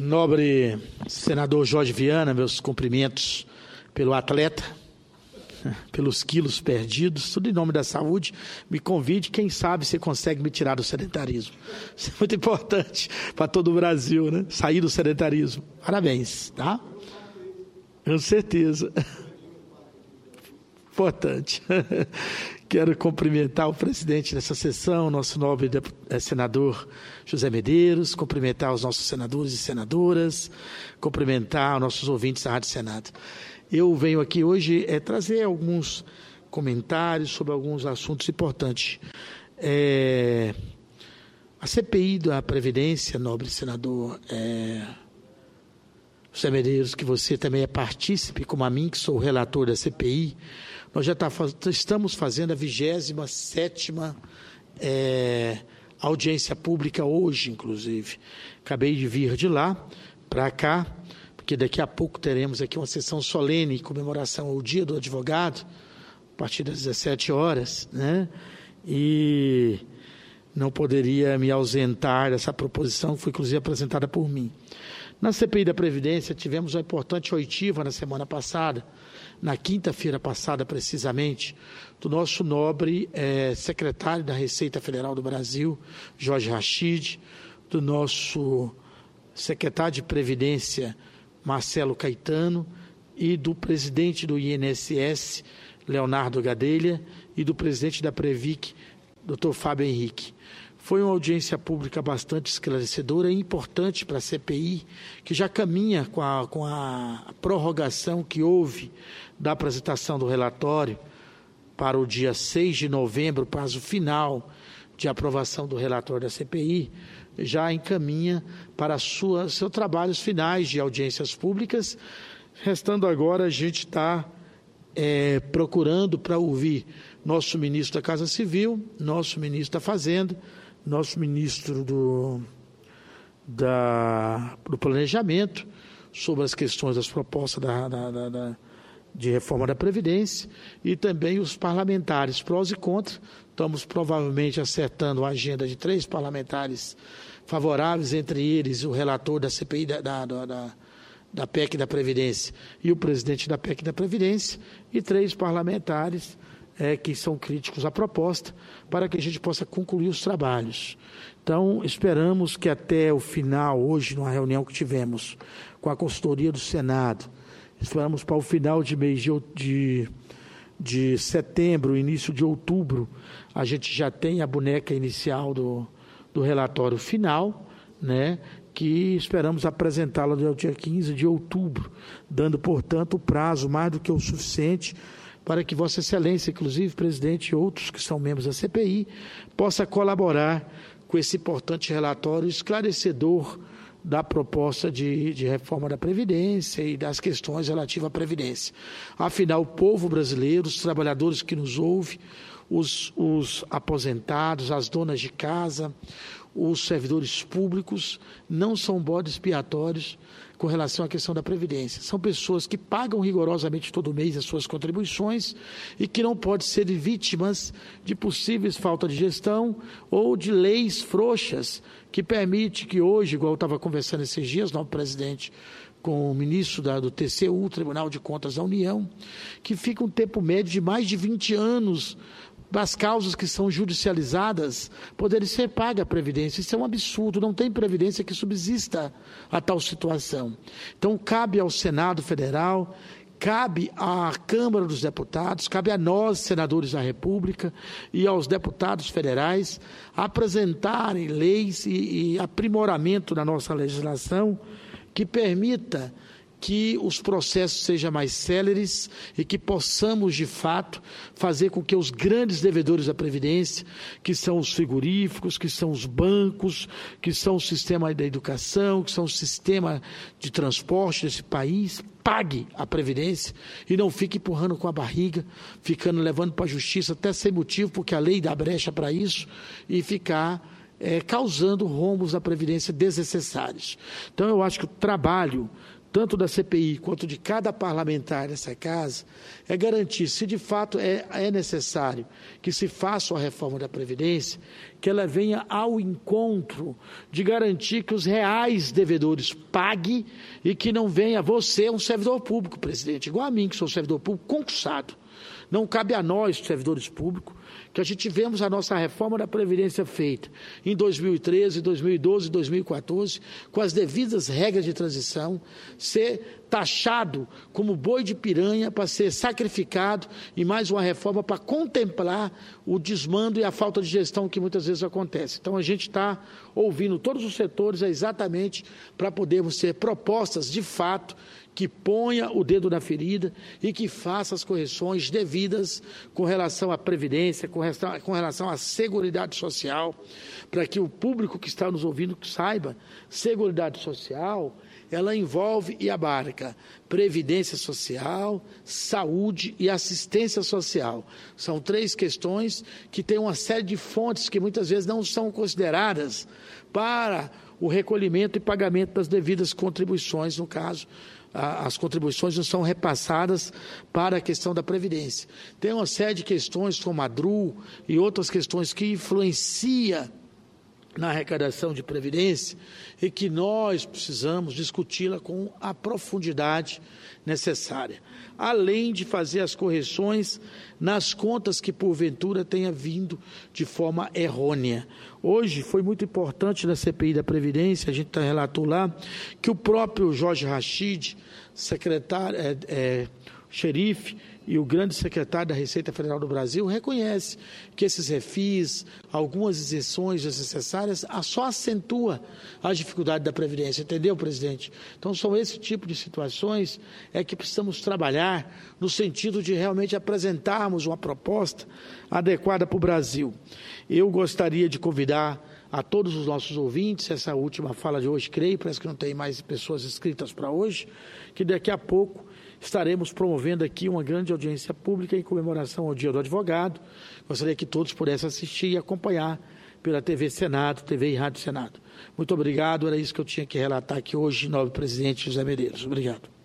Nobre senador Jorge Viana, meus cumprimentos pelo atleta, pelos quilos perdidos, tudo em nome da saúde. Me convide, quem sabe você consegue me tirar do sedentarismo. Isso é muito importante para todo o Brasil, né? Sair do sedentarismo. Parabéns, tá? Com certeza. Importante. Quero cumprimentar o presidente dessa sessão, nosso nobre senador José Medeiros, cumprimentar os nossos senadores e senadoras, cumprimentar os nossos ouvintes da Rádio Senado. Eu venho aqui hoje trazer alguns comentários sobre alguns assuntos importantes. A CPI da Previdência, nobre senador José Medeiros, que você também é partícipe, como a mim, que sou o relator da CPI, nós já estamos fazendo a 27ª audiência pública hoje, inclusive. Acabei de vir de lá para cá, porque daqui a pouco teremos aqui uma sessão solene em comemoração ao Dia do Advogado, a partir das 17 horas, né? E não poderia me ausentar dessa proposição, que foi inclusive apresentada por mim. Na CPI da Previdência, tivemos uma importante oitiva na semana passada, na quinta-feira passada, precisamente, do nosso nobre secretário da Receita Federal do Brasil, Jorge Rachid, do nosso secretário de Previdência, Marcelo Caetano, e do presidente do INSS, Leonardo Gadelha, e do presidente da Previc, Dr. Fábio Henrique. Foi uma audiência pública bastante esclarecedora e importante para a CPI, que já caminha com a prorrogação que houve da apresentação do relatório para o dia 6 de novembro, prazo final de aprovação do relatório da CPI, já encaminha para seus trabalhos finais de audiências públicas. Restando agora, a gente está procurando para ouvir nosso ministro da Casa Civil, nosso ministro da Fazenda, nosso ministro do Planejamento, sobre as questões das propostas de reforma da Previdência, e também os parlamentares, prós e contras. Estamos provavelmente acertando a agenda de 3 parlamentares favoráveis, entre eles o relator da CPI da PEC da Previdência e o presidente da PEC da Previdência, e 3 parlamentares que são críticos à proposta, para que a gente possa concluir os trabalhos. Então, esperamos que até o final, hoje, numa reunião que tivemos com a consultoria do Senado, esperamos para o final de mês de setembro, início de outubro, a gente já tem a boneca inicial do relatório final, né, que esperamos apresentá-la no dia 15 de outubro, dando, portanto, o prazo mais do que o suficiente para que Vossa Excelência, inclusive, presidente e outros que são membros da CPI, possa colaborar com esse importante relatório esclarecedor da proposta de reforma da Previdência e das questões relativas à Previdência. Afinal, o povo brasileiro, os trabalhadores que nos ouvem, os aposentados, as donas de casa, os servidores públicos, não são bodes expiatórios com relação à questão da Previdência. São pessoas que pagam rigorosamente todo mês as suas contribuições e que não podem ser vítimas de possíveis falta de gestão ou de leis frouxas que permite que hoje, igual eu estava conversando esses dias, novo presidente, com o ministro do TCU, Tribunal de Contas da União, que fica um tempo médio de mais de 20 anos das causas que são judicializadas poderem ser paga a Previdência. Isso é um absurdo, não tem Previdência que subsista a tal situação. Então, cabe ao Senado Federal, cabe à Câmara dos Deputados, cabe a nós, senadores da República, e aos deputados federais, apresentarem leis e aprimoramento na nossa legislação que permita que os processos sejam mais céleres e que possamos, de fato, fazer com que os grandes devedores da Previdência, que são os frigoríficos, que são os bancos, que são o sistema da educação, que são o sistema de transporte desse país, pague a Previdência e não fique empurrando com a barriga, levando para a Justiça até sem motivo, porque a lei dá brecha para isso, e ficar causando rombos da Previdência desnecessários. Então, eu acho que o trabalho tanto da CPI quanto de cada parlamentar dessa casa, é garantir, se de fato é necessário que se faça a reforma da Previdência, que ela venha ao encontro de garantir que os reais devedores paguem e que não venha você, um servidor público, presidente, igual a mim, que sou servidor público concursado. Não cabe a nós, servidores públicos, que a gente tivemos a nossa reforma da Previdência feita em 2013, 2012, 2014, com as devidas regras de transição, ser taxado como boi de piranha para ser sacrificado e mais uma reforma para contemplar o desmando e a falta de gestão que muitas vezes acontece. Então, a gente está ouvindo todos os setores exatamente para podermos ter propostas de fato que ponha o dedo na ferida e que faça as correções devidas com relação à Previdência, com relação à Seguridade Social, para que o público que está nos ouvindo saiba, Seguridade Social, ela envolve e abarca Previdência Social, Saúde e Assistência Social. São 3 questões que têm uma série de fontes que muitas vezes não são consideradas para o recolhimento e pagamento das devidas contribuições, no caso, as contribuições não são repassadas para a questão da Previdência. Tem uma série de questões como a DRU e outras questões que influenciam na arrecadação de Previdência e que nós precisamos discuti-la com a profundidade necessária, além de fazer as correções nas contas que porventura tenha vindo de forma errônea. Hoje foi muito importante na CPI da Previdência, a gente relatou lá, que o próprio Jorge Rachid, secretário, xerife e o grande secretário da Receita Federal do Brasil, reconhece que esses refis, algumas isenções desnecessárias, só acentua a dificuldade da Previdência, entendeu, presidente? Então, são esse tipo de situações que precisamos trabalhar no sentido de realmente apresentarmos uma proposta adequada para o Brasil. Eu gostaria de convidar a todos os nossos ouvintes, essa última fala de hoje, creio, parece que não tem mais pessoas inscritas para hoje, que daqui a pouco estaremos promovendo aqui uma grande audiência pública em comemoração ao Dia do Advogado. Gostaria que todos pudessem assistir e acompanhar pela TV Senado, TV e Rádio Senado. Muito obrigado, era isso que eu tinha que relatar aqui hoje, nobre presidente José Medeiros. Obrigado.